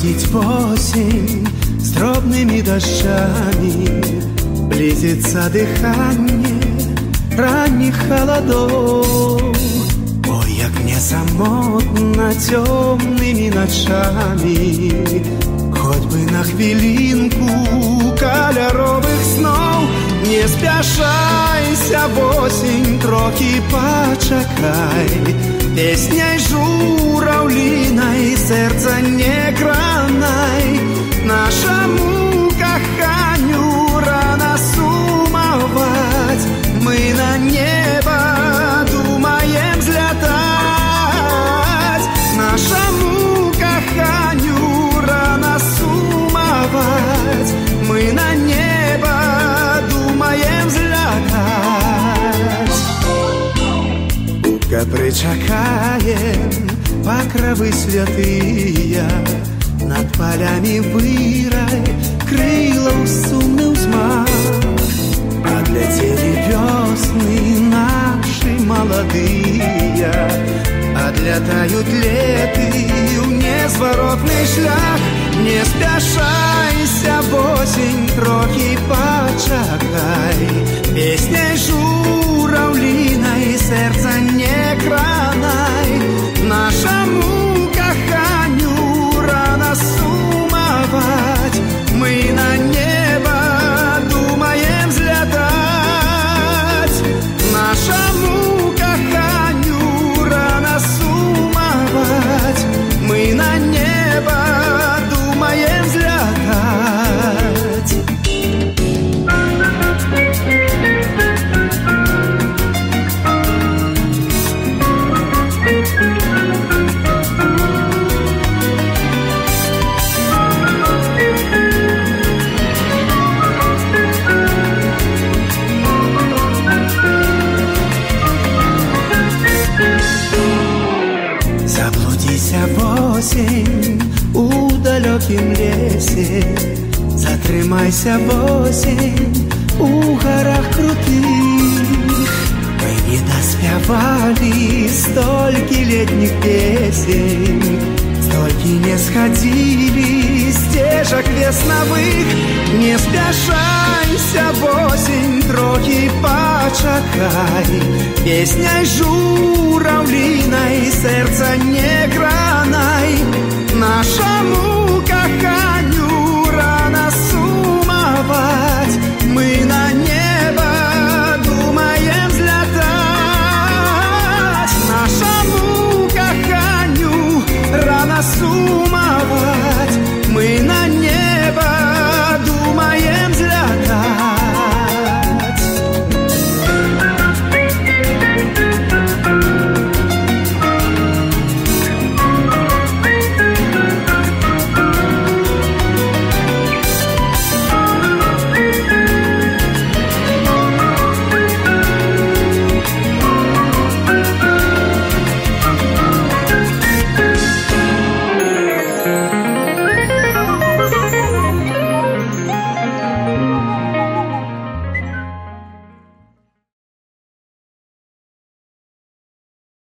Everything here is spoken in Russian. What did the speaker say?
приходить в осень с дробными дождями, близится дыхание ранних холодов. Ой, як мне самотно темными ночами, хоть бы на хвилинку кольоровых снов. Не спяшайся в осень, трохи почекай, песней журавлиной сердце не гранай. Нашему коханию рано сумовать, мы на небо думаем взлетать. Нашему коханию рано сумовать, мы на небо думаем взлетать. Причакаем покровы святые, над полями вырай крылом сумный взмах. Отлетели весны наши молодые, отлетают леты в незворотный шлях. Не спяшайся в осень, трохи почекай, песней журавлиной сердце не гранай. Нашему коханию рано сумовать, мы на небо думаем взлетать. Нашему коханию рано сумовать, мы на небо думаем взлетать. Заблудися в осень у далекім лесе, затримайся в осень у горах крутых. Мы не доспевали стольки летних песен, стольки не сходили стежек весновых. Не спяшайся в осень, трохи почекай, песней журавлиной сердце не гранай. Нашему